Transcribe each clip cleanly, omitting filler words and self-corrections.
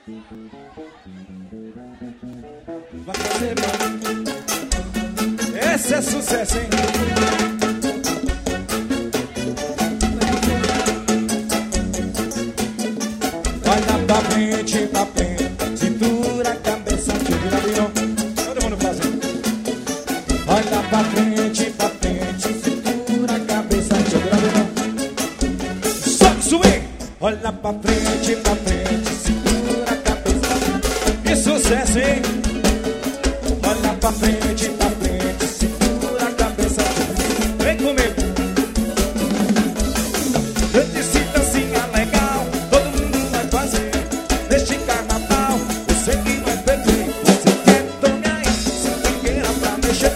Vai fazer mal. Esse é sucesso, hein? Olha pra frente, cintura, cabeça, vira, virou. Todo mundo fazendo. Olha pra frente, cintura, cabeça, vira, virou. Sobe, swing. Olha pra frente, cintura, cabeça. Que sucesso, hein? Olha pra frente, cintura, cabeça. Vem comigo. Eu disse dancinha legal, todo mundo vai fazer neste carnaval. Eu sei que vai beber, você quer, tô me aí. Se queira pra mexer,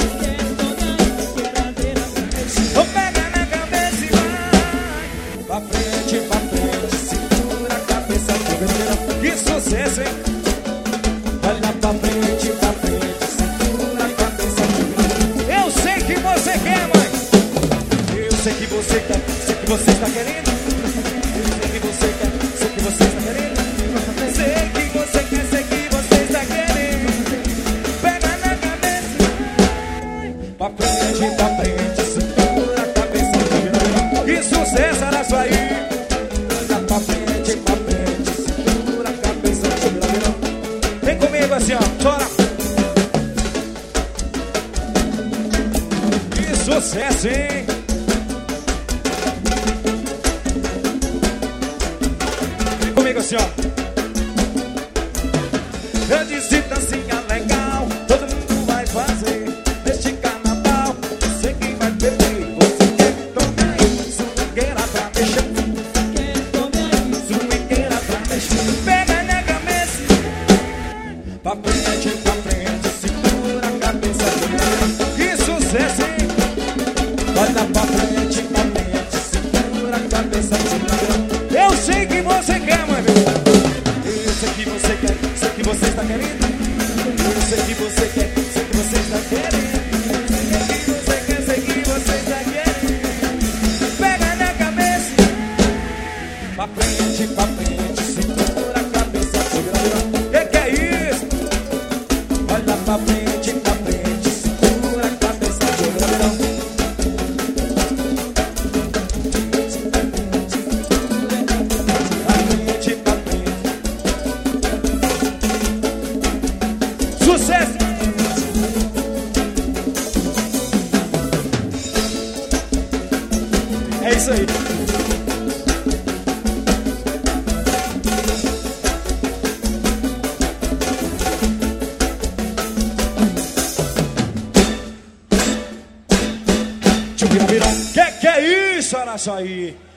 vou pegar na cabeça e vai. Pra frente, cintura, cabeça, vira. Que sucesso, hein? Olha pra frente, cintura, cabeça, vira. Eu sei que você quer, mãe. Eu sei que você quer, sei que você está querendo. Eu sei que você quer, sei que você está querendo. Sei que você quer, sei que você está querendo. Pega na cabeça, pra frente, cintura, cabeça, vira. Que sucesso, era isso aí. Olha pra frente, cintura, cabeça, vira. Vem comigo assim, ó, chora. Que sucesso, hein? Vem comigo assim, ó. Eu disse dancinha legal, todo mundo vai fazer neste carnaval. Eu sei que vai beber, você quer, tome aí. Swingueira pra mexer, swingueira pra mexer. Pega na cabeça, pra frente, cintura, cabeça, vira. Que sucesso, hein? Olha pra frente, cintura, cabeça, vira. Eu sei que você quer, mãe. Eu sei que você quer, sei que você está querendo. Eu sei que você quer, sei que você está querendo. Sei que você quer, sei que você está querendo. Pega na cabeça, pra frente, cintura, cabeça, vira. Que é isso? Olha pra frente, cintura, cabeça, vira. Sucesso! É isso aí. Deixa eu virar. Que é isso, Araçaí?